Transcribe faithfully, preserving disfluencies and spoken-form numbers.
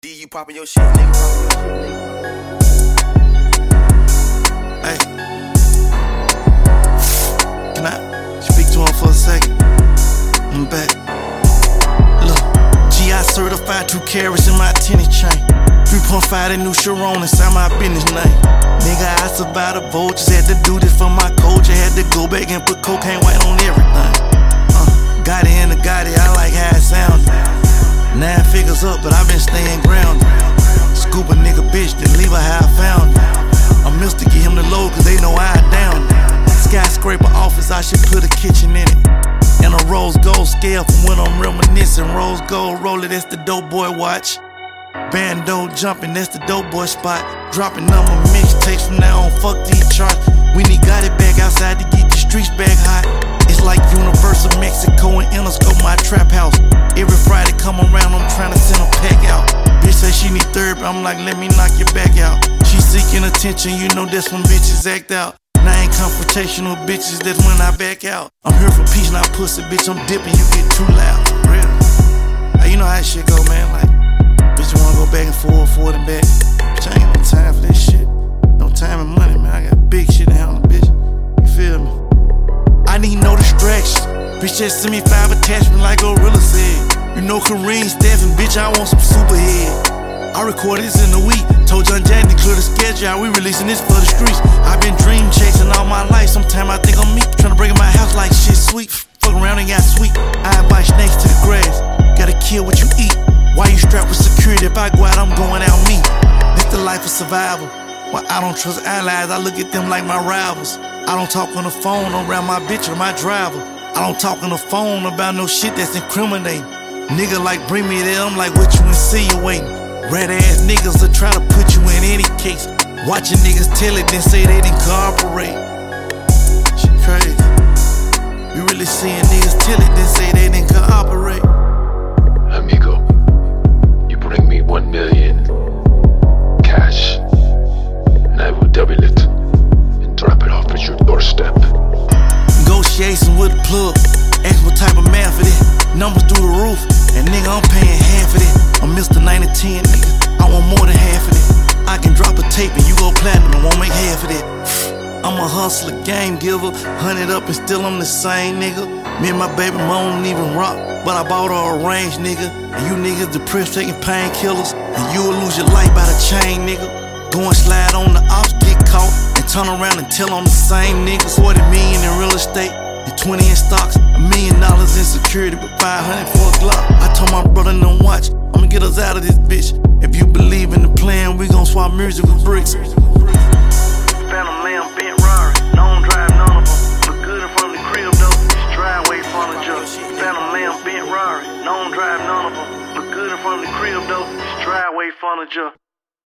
D, you poppin' your shit, nigga. Poppin' your shit, nigga. Hey, can I speak to him for a second? I'm back. Look, G I certified, two carats in my tennis chain. three point five, that new Chiron inside my business name. Nigga, I survived the vultures, had to do this for my coach. I had to go back and put cocaine white on everything. Uh, got it in the got it, I like how it sounded. Nine figures up, but I been staying grounded. Scoop a nigga bitch, then leave her how I found it. I'm Mister Get him the load, cause they know I down it. Skyscraper office, I should put a kitchen in it. And a rose gold scale from when I'm reminiscing. Rose gold roller, that's the dope boy watch. Bando jumping, that's the dope boy spot. Dropping number mixtapes from now on, fuck these charts. When he got it back outside to get the streets back hot. It's like Universal Mexico and Interscope, my trap house. Every Friday come around, I'm trying to send a pack out. Bitch say she need therapy, I'm like, let me knock your back out. She seeking attention, you know that's when bitches act out. And I ain't confrontational bitches, that's when I back out. I'm here for peace, not pussy, bitch, I'm dipping, you get too loud. Real. Hey, you know how that shit go, man, like, bitch, you wanna go back and forth, forward and back. Bitch, I ain't got no time for this shit. No time and money, man, I got big shit to handle, bitch. You feel me? I need no distractions. Bitch, just send me five attachments like Gorilla said. You know Kareem Stephen, bitch, I want some superhead. I recorded this in a week. Told John Jack to clear the schedule out. We releasing this for the streets. I've been dream chasing all my life. Sometimes I think I'm me. Trying to break in my house like shit sweet. Fuck around and got sweet. I invite snakes to the grass. Gotta kill what you eat. Why you strapped with security? If I go out, I'm going out me. It's the life of survival. Well, I don't trust allies. I look at them like my rivals. I don't talk on the phone around my bitch or my driver. I don't talk on the phone about no shit that's incriminating. Nigga like bring me there, I'm like what you insinuating. Red ass niggas will try to put you in any case. Watching niggas tell it, then say they didn't cooperate. Shit crazy. You really seeing niggas tell it, then say they didn't cooperate. Amigo, you bring me one million cash, and I will double it and drop it off at your doorstep. Negotiation with the plug. Ask what type of math it is. Numbers through the roof. And nigga, I'm paying half of it. I'm Mister ninety ten, nigga. I want more than half of it. I can drop a tape and you go platinum and won't make half of it. I'm a hustler, game giver. Hundred up and still I'm the same, nigga. Me and my baby mom don't even rock, but I bought her a range, nigga. And you niggas depressed taking painkillers. And you will lose your life by the chain, nigga. Go and slide on the ops, get caught, and turn around and tell on the same niggas. forty million in real estate, and twenty in stocks, a million dollars in security, but five hundred for a Glock. I told my brother, no watch, I'ma get us out of this bitch. If you believe in the plan, we gon' swap music with bricks. Phantom Lamb, bent Rari, don't drive none of them. Look good in front of the crib though, it's driveway furniture. Phantom Lamb, bent Rari, don't drive none of them. Look good in front of the crib though, it's driveway furniture.